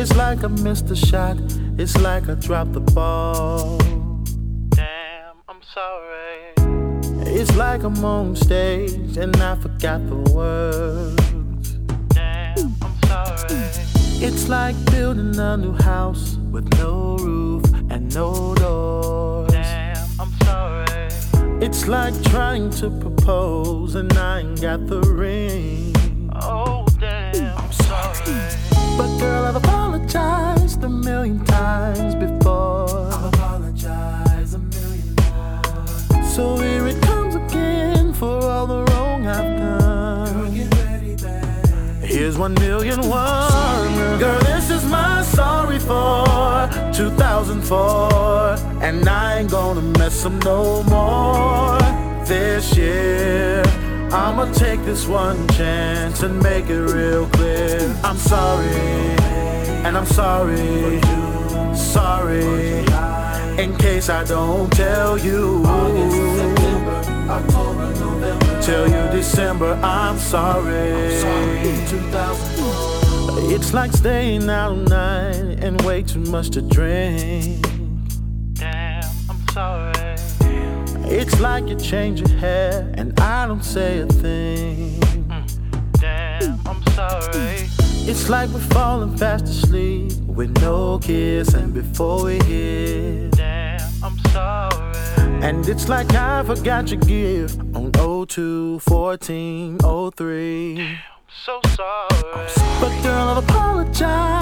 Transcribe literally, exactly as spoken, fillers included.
It's like I missed a shot, it's like I dropped the ball. Damn, I'm sorry. It's like I'm on stage and I forgot the words. Damn, I'm sorry. It's like building a new house with no roof and no doors. Damn, I'm sorry. It's like trying to propose and I ain't got the ring. Oh, damn, I'm sorry. But girl, I've apologized a million times before. I've apologized a million more. So here it comes again for all the wrong I've done. Girl, get ready, babe. Here's one million one. Girl, this is my sorry for two thousand four. And I ain't gonna mess up no more this year. I'ma take this one chance and make it real clear. I'm sorry, and I'm sorry, sorry, in case I don't tell you. August, September, October, November, tell you December, I'm sorry. I'm sorry, two thousand four. It's like staying out all night and way too much to drink. Damn, I'm sorry. It's like you change your hair and I don't say a thing. Mm, damn, I'm sorry. It's like we're falling fast asleep with no kiss and before we hit. Damn, I'm sorry. And it's like I forgot your gift on oh two fourteen oh three. Damn, so sorry. But girl, I've apologized